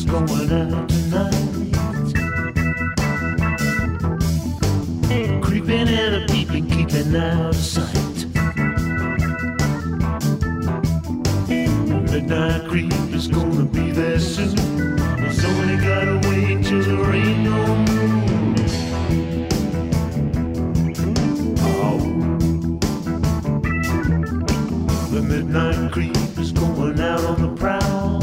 going out tonight. Creeping and a peeping, keeping out of sight. Midnight creep is gonna be there soon. It's only gotta wait till there ain't no moon. Oh, the midnight creep is going out on the prowl.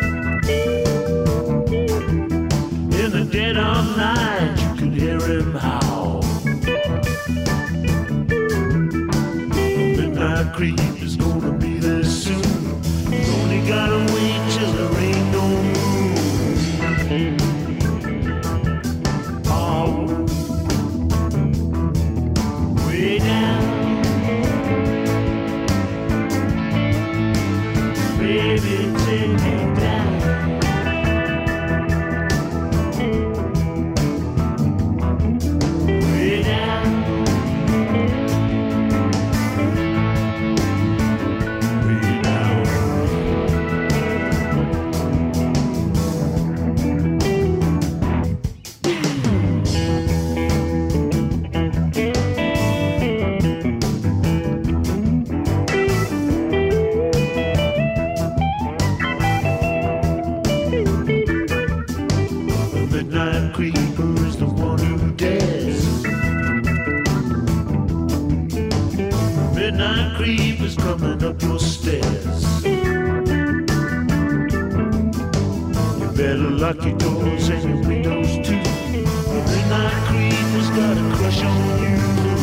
In the dead of night, you could hear him howl. The midnight creep is gonna be there soon. You only gotta wait till there ain't no moon. Oh, way down, baby, take me down. Way down, way down. The midnight creeper is the one who dares. Midnight creeper's coming up your stairs. You better lock your doors and your windows too. The midnight creeper's got a crush on you.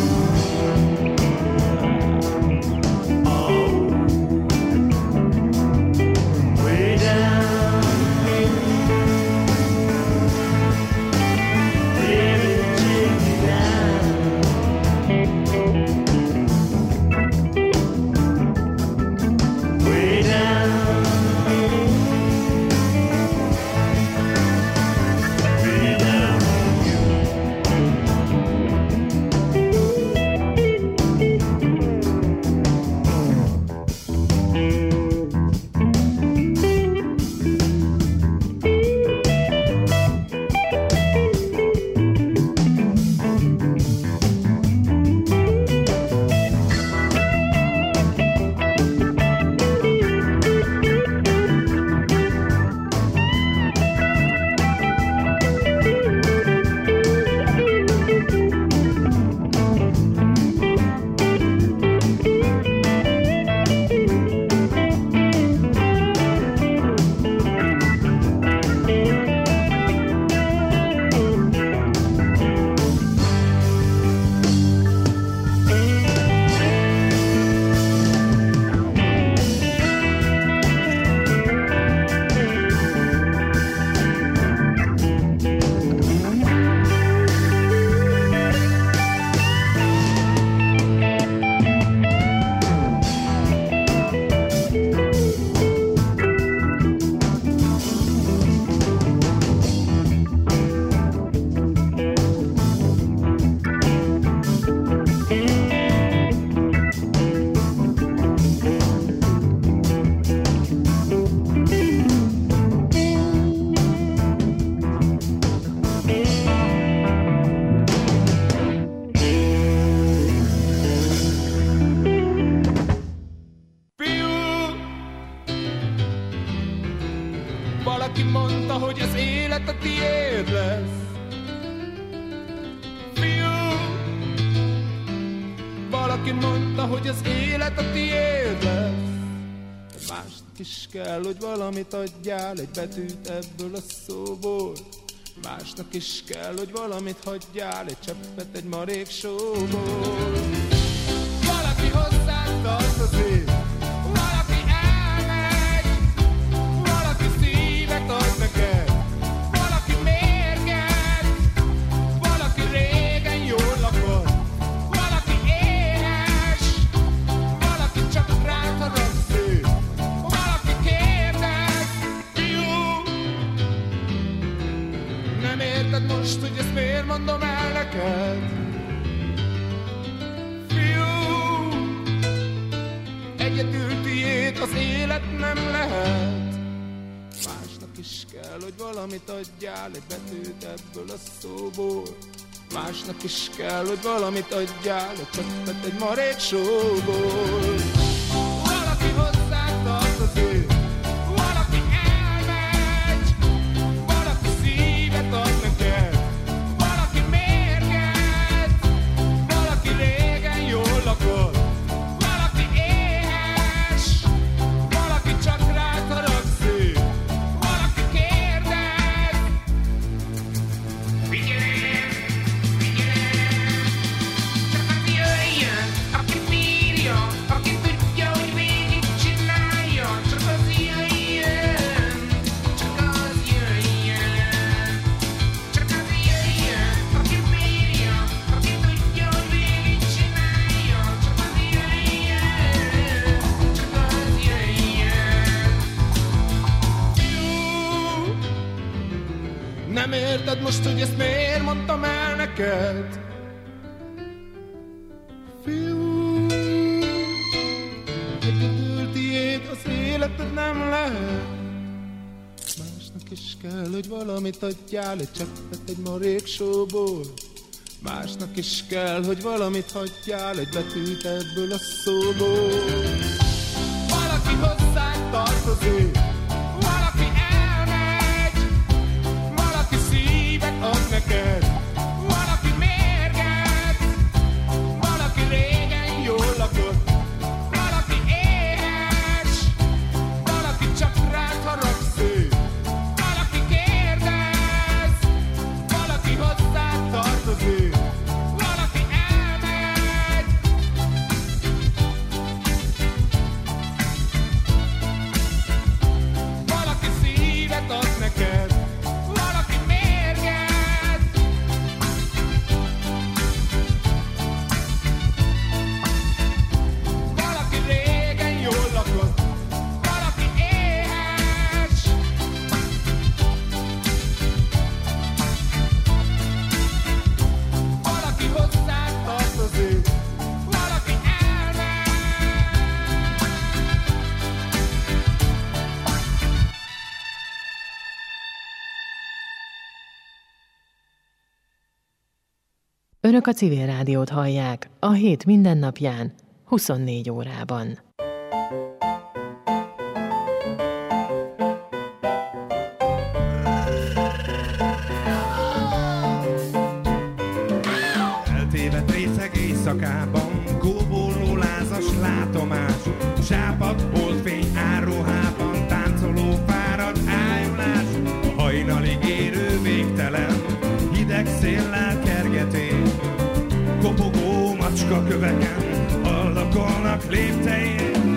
Oh, way down, baby, take me down. Way down, way down on you. Valaki mondta, hogy az élet a tiéd lesz. Fiú, valaki mondta, hogy az élet a tiéd lesz. Másnak is kell, hogy valamit adjál, egy betűt ebből a szóból. Másnak is kell, hogy valamit hagyjál, egy cseppet egy marék sóból. Valaki hozzánk tartozik, valaki elmegy, valaki szívet ad neked, valaki mérget, valaki régen jól lakott, valaki éhes, valaki csak rád haragszik, valaki kérdez. Fiú, nem érted most, hogy ezt miért mondom el neked? Egyedül tiéd az élet nem lehet. Másnak is kell, hogy valamit adjál, egy betűt ebből a szóból. Másnak is kell, hogy valamit adjál, egy cseppet egy marék sóból. Valaki hozzád tartozik, valaki elmegy, valaki szívet ad neked, valaki mérget, valaki régen jól lakott, valaki éhes, valaki csak rád haragszik, valaki kérdez. Figyelj, csak az jöjjön, aki bírja, aki tudja, hogy végigcsinálja. Csak az jöjjön, csak az jöjjön, csak az jöjjön, aki bírja, aki tudja, hogy végigcsinálja. Csak az jöjjön, csak az jöjjön. Nem érted most, hogy ezt miért mondtam el neked? Fiú, egyedül tiéd az életed nem lehet. Másnak is kell, hogy valamit adjál, egy cseppet egy marék sóból. Másnak is kell, hogy valamit hagyjál, egy betűt ebből a szóból. Valaki hozzád tartozik, valaki elmegy, valaki szívet ad neked, valaki mérget, valaki régen jól lakott, valaki éhes, valaki csak rád haragszik, valaki kérdez, valaki hozzád tartozik, valaki elmegy. Valaki szívet ad neked, valaki mérget, valaki régen jól lakott, valaki éhes, valaki hozzád tartozik, valaki elmegy. Önök a Civil Rádiót hallják a hét mindennapján, 24 órában. Eltévedt részeg éjszakában, kóborló lázas látomás, sápadt holdfény árruhában, táncoló fáradt ájulás, a hajnalig érő végtelen, hideg széllel kergetén, kopogó macska köveken, hallakolnak léptein.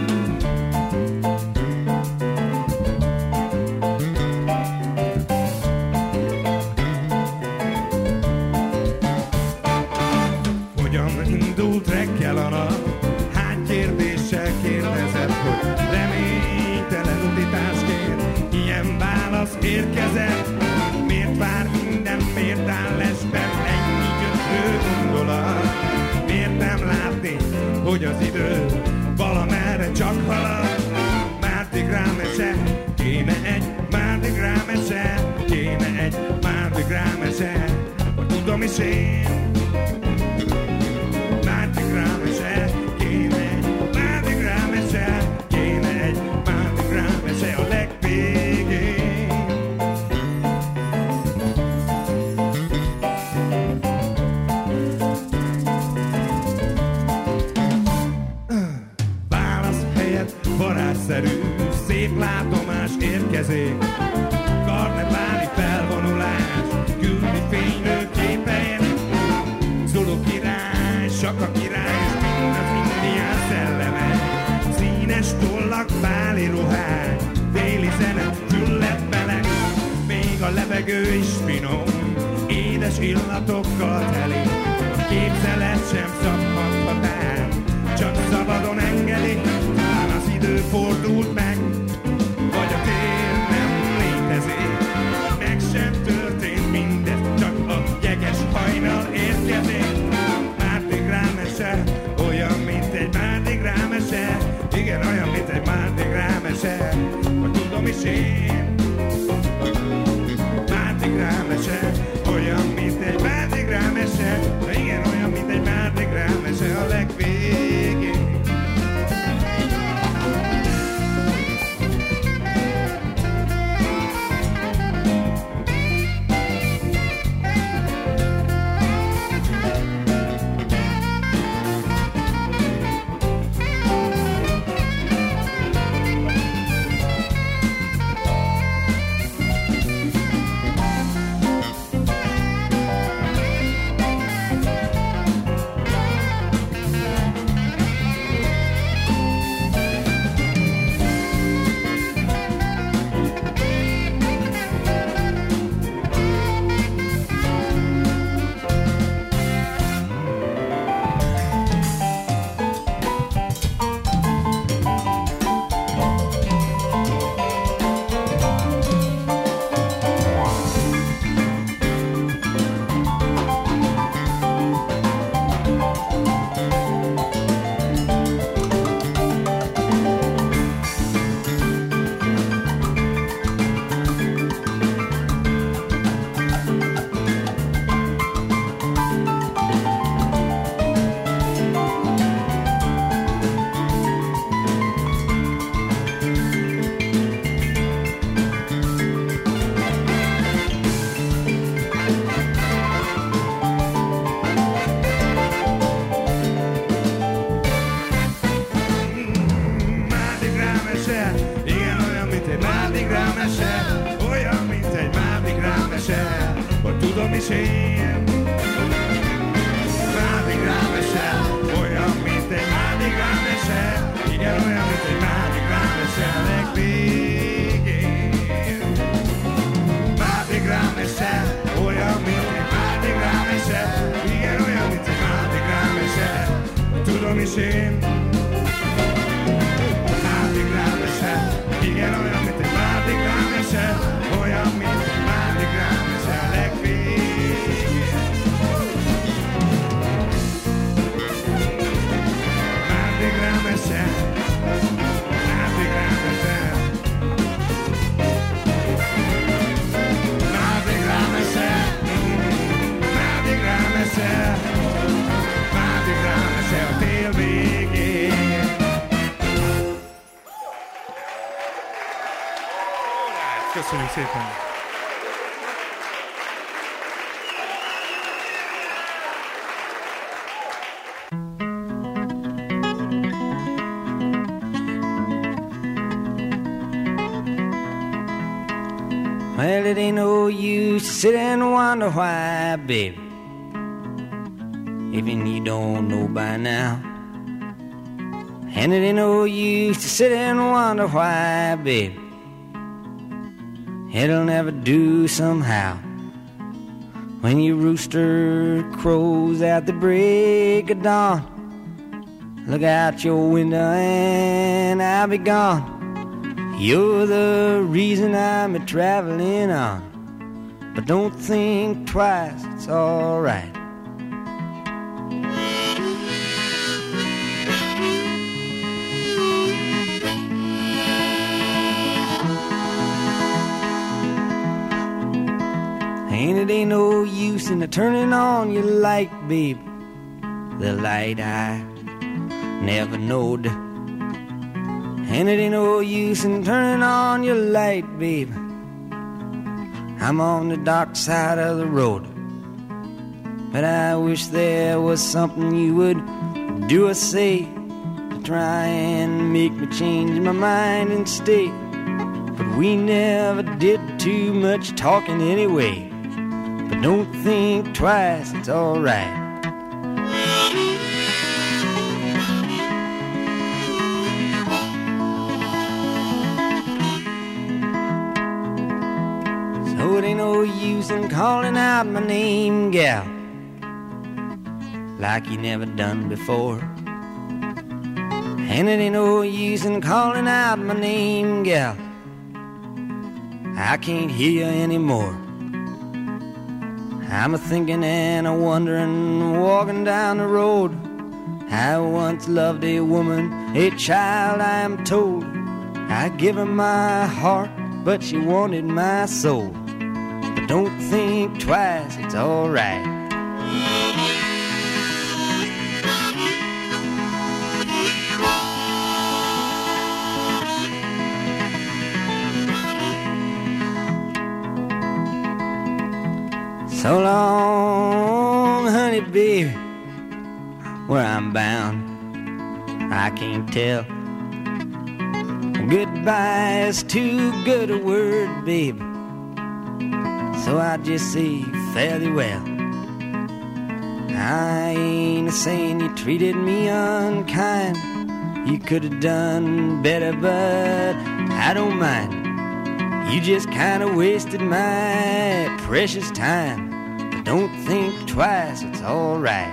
Hogyan indult reggel a nap? Hány kérdéssel kérdezett, hogy reménytelen utitásként ilyen válasz érkezett. Miért vár minden, miért áll lesben ennyi gyötrő gondolat? Miért nem látni, hogy az idő valamerre csak halad? Mardi Gras mese, kéne egy Mardi Gras mese, kéne egy Mardi Gras mese, hogy tudom is én. Mardi Gras mese, kéne egy Mardi Gras mese, kéne egy Mardi Gras mese a legvégén. Válasz helyett varázsszerű, szép látomás érkezik. Karneváli felvonulás, küldi fénylő képein. Zulu király, Saka király, és mind az indián szelleme. Színes tollak, báli ruhák, déli zene, gyulladt meleg. Még a levegő is finom, édes illatokkal teli. A képzelet sem szabadhat el, csak szabadon engedi. Talán az idő fordult meg, vagy a tér nem létezik. Meg sem történt mindez, csak a jeges hajnal érkezik. Mardi Gras mese, olyan, mint egy Mardi Gras mese. Igen, olyan, mint egy Mardi Gras mese, hogy tudom is én. mesén. Mardi Gras mese, igen, olyan, mint egy Mardi Gras mese, olyan, mint egy Mardi Gras mese a legvégén. Mardi Gras mese, Mardi Gras mese, Mardi Gras mese, Mardi Gras mese, Mardi Gras mese a tél végén. Köszönjük szépen! Well, it ain't no use to sit and wonder why, baby. Even you don't know by now. And it ain't no use to sit and wonder why, baby. It'll never do somehow. When your rooster crows at the break of dawn, look out your window and I'll be gone. You're the reason I'm traveling on, but don't think twice, it's alright. And it ain't no use in turning on your light, babe, the light I never knowed. And it ain't no use in turning on your light, babe, I'm on the dark side of the road. But I wish there was something you would do or say to try and make me change my mind and stay. But we never did too much talking anyway. But don't think twice, it's alright. So it ain't no use in calling out my name, gal, like you never done before. And it ain't no use in calling out my name, gal, I can't hear you anymore. I'm a-thinking and a-wondering, walking down the road. I once loved a woman, a child I am told. I give her my heart, but she wanted my soul. But don't think twice, it's alright. So long, honey, baby, where I'm bound, I can't tell. Goodbye is too good a word, baby, so I just say fare thee well. I ain't saying you treated me unkind, you could have done better, but I don't mind. You just kinda wasted my precious time. But don't think twice, it's alright.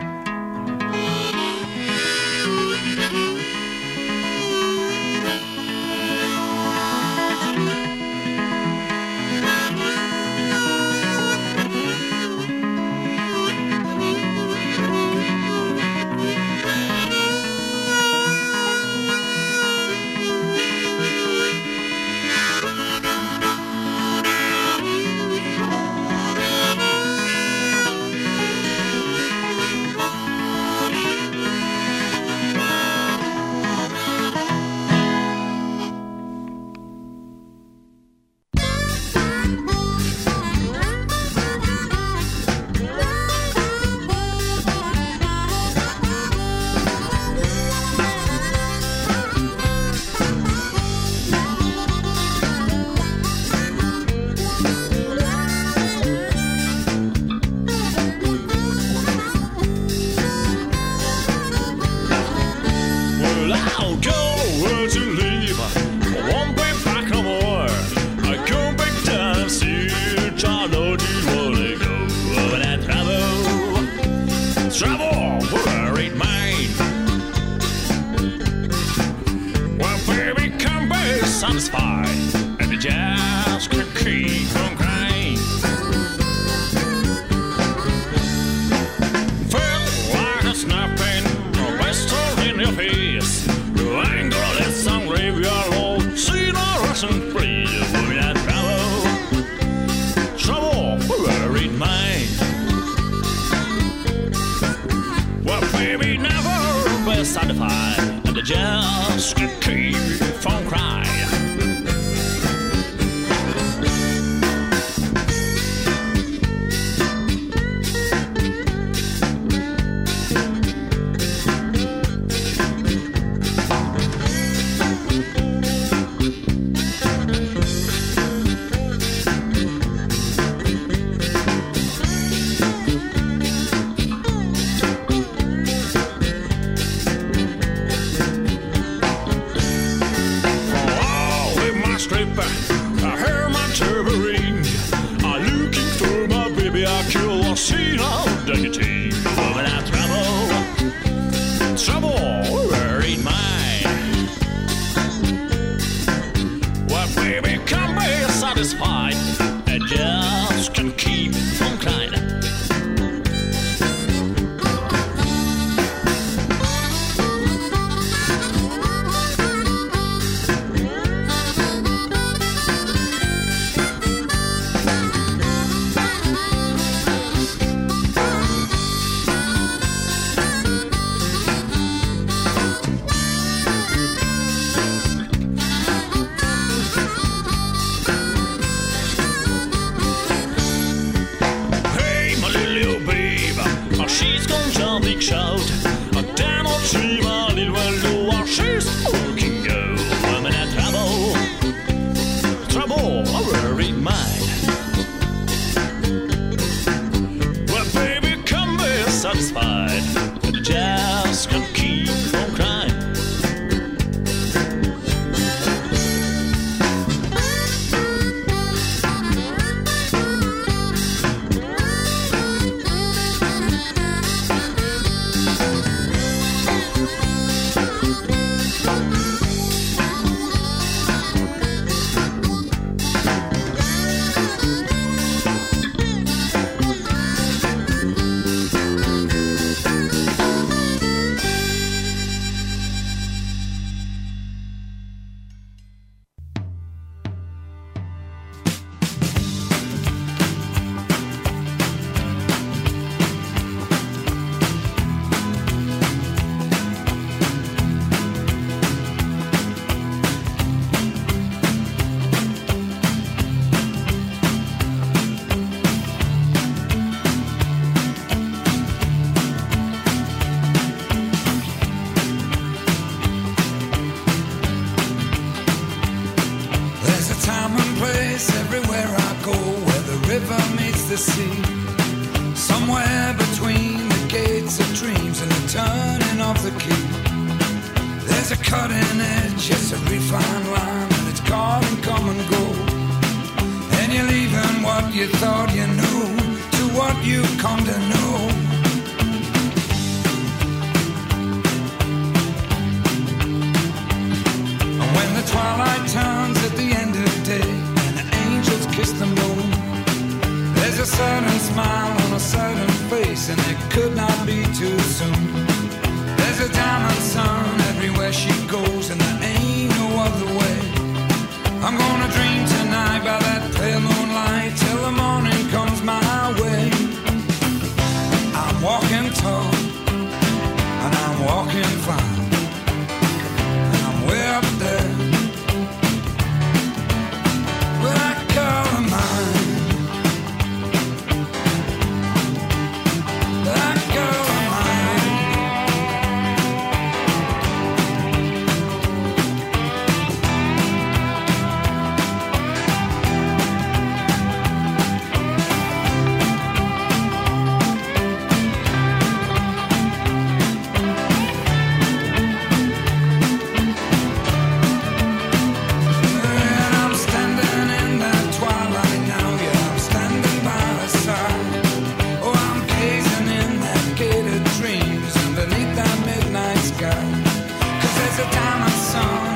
satisfied, and the jazz can keep on crying. Feel like a snapping, a pistol in your face. You ain't gonna let some graveyard load. See no Russian free, women that trouble, worried mind. Well, baby, never be satisfied, and the jazz can keep from crying. the sea, somewhere between the gates of dreams and the turning of the key. There's a cutting edge, it's a refined line, and it's gone and come and go. And you're leaving what you thought you knew to what you've come to know. And when the twilight turns at the end of the day and the angels kiss the moon, there's a certain smile on a certain face, and it could not be too soon. There's a diamond sun everywhere she goes, and there ain't no other way. I'm gonna dream tonight by that pale moonlight till the morning comes my way. I'm walking tall, and I'm walking fine, and I'm way up there with that girl of mine. There's a diamond sun